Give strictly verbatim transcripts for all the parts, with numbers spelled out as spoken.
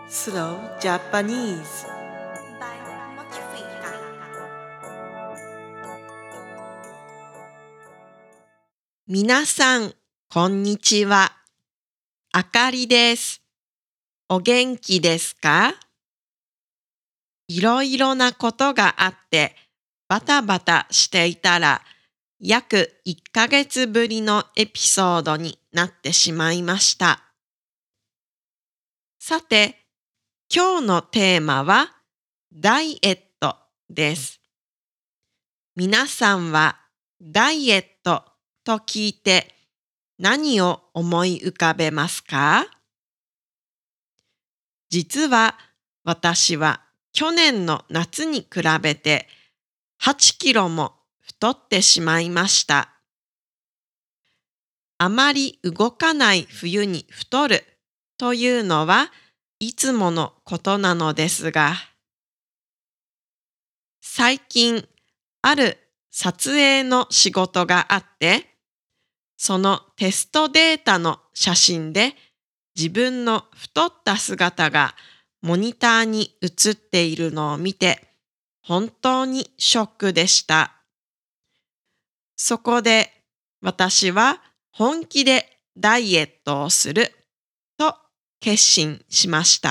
Slow Japanese. by Mochifika. みなさん、こんにちは。あかりです。お元気ですか？いろいろなことがあって、バタバタしていたら、約いっかげつぶりのエピソードになってしまいました。さて、今日のテーマは、ダイエットです。皆さんは、ダイエットと聞いて、何を思い浮かべますか？実は私は去年の夏に比べてはちキロも太ってしまいました。あまり動かない冬に太るというのはいつものことなのですが、最近ある撮影の仕事があって、そのテストデータの写真で自分の太った姿がモニターに映っているのを見て本当にショックでした。そこで私は本気でダイエットをすると決心しました。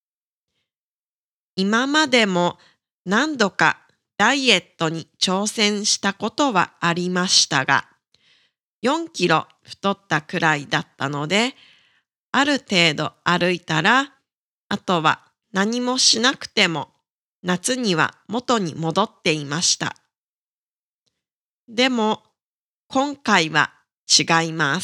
今までも何度かダイエットに挑戦したことはありましたが、よんキロ太ったくらいだったので、ある程度歩いたら、あとは何もしなくても夏には元に戻っていました。でも今回は違います。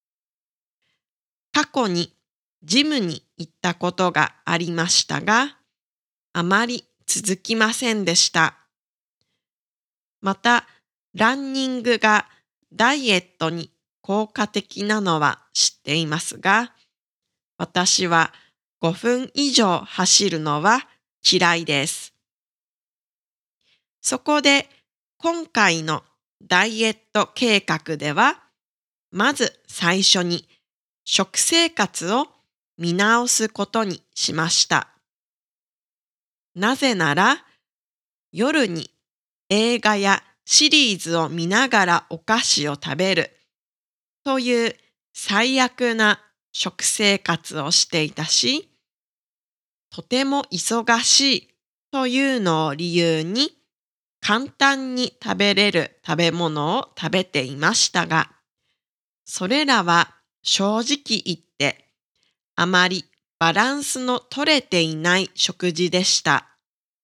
過去にジムに行ったことがありましたが、あまり続きませんでした。また、ランニングがダイエットに効果的なのは知っていますが、私はごふん以上走るのは嫌いです。そこで今回のダイエット計画では、まず最初に食生活を見直すことにしました。なぜなら、夜に映画やシリーズを見ながらお菓子を食べるという最悪な食生活をしていたし、とても忙しいというのを理由に簡単に食べれる食べ物を食べていましたが、それらは正直言ってあまりバランスの取れていない食事でした。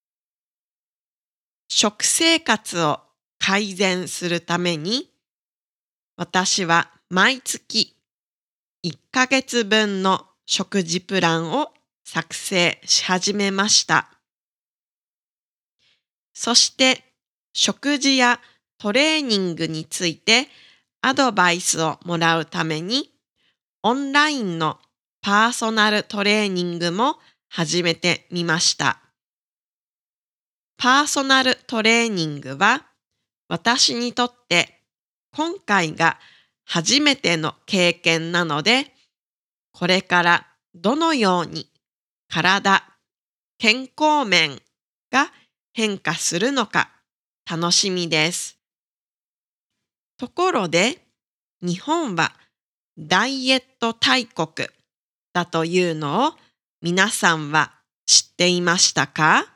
食生活を改善するために、私は毎月いっかげつぶんの食事プランを作成し始めました。そして食事やトレーニングについてアドバイスをもらうために、オンラインのパーソナルトレーニングも始めてみました。パーソナルトレーニングは私にとって今回が初めての経験なので、これからどのように体、健康面が変化するのか楽しみです。ところで、日本はダイエット大国だというのを皆さんは知っていましたか？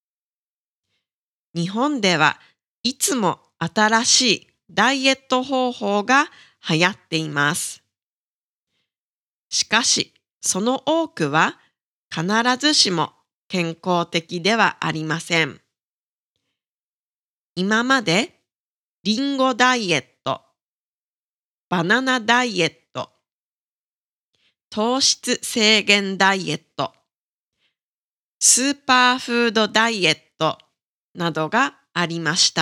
日本ではいつも新しいダイエット方法が流行っています。しかし、その多くは必ずしも健康的ではありません。今までリンゴダイエット、バナナダイエット、糖質制限ダイエット、スーパーフードダイエットなどがありました。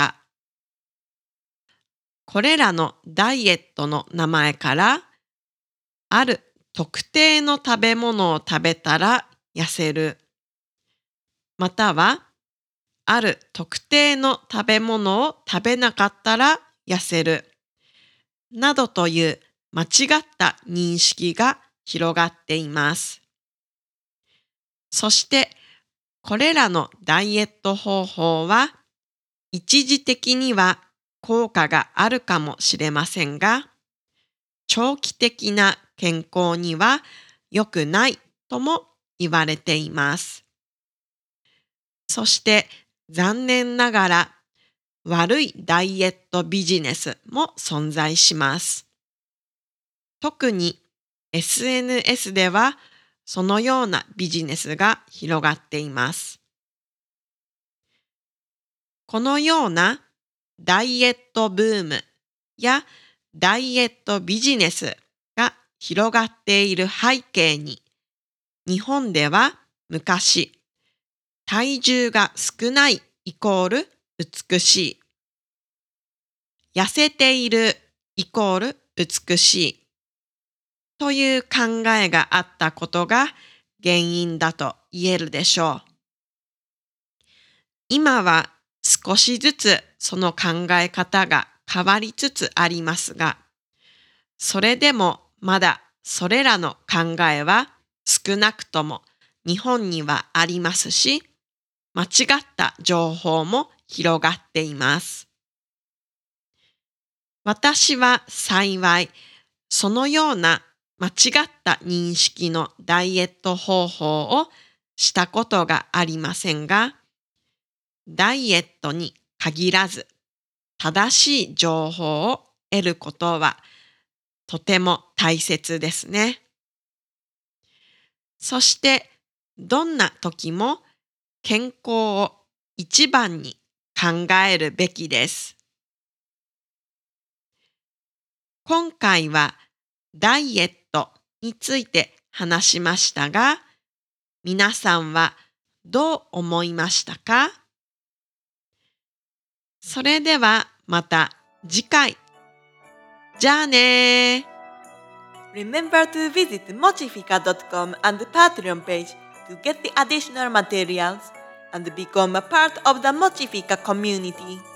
これらのダイエットの名前から、ある特定の食べ物を食べたら痩せる、またはある特定の食べ物を食べなかったら痩せる、などという間違った認識が広がっています。 そしてこれらのダイエット方法は一時的には効果があるかもしれませんが、長期的な健康には良くないとも言われています。そして残念ながら悪いダイエットビジネスも存在します。特に エスエヌエス ではそのようなビジネスが広がっています。このようなダイエットブームやダイエットビジネスが広がっている背景に、日本では昔、体重が少ないイコール美しい、痩せているイコール美しいという考えがあったことが原因だと言えるでしょう。今は少しずつその考え方が変わりつつありますが、それでもまだそれらの考えは少なくとも日本にはありますし、間違った情報も広がっています。私は幸い、そのような間違った認識のダイエット方法をしたことがありませんが、ダイエットに限らず正しい情報を得ることはとても大切ですね。そしてどんな時も健康を一番に考えるべきです。今回はダイエットについて話しましたが、皆さんはどう思いましたか？それではまた次回。じゃあねー。 Remember to visit mochifica dot com and the Patreon page to get the additional materials and become a part of the Mochifica community.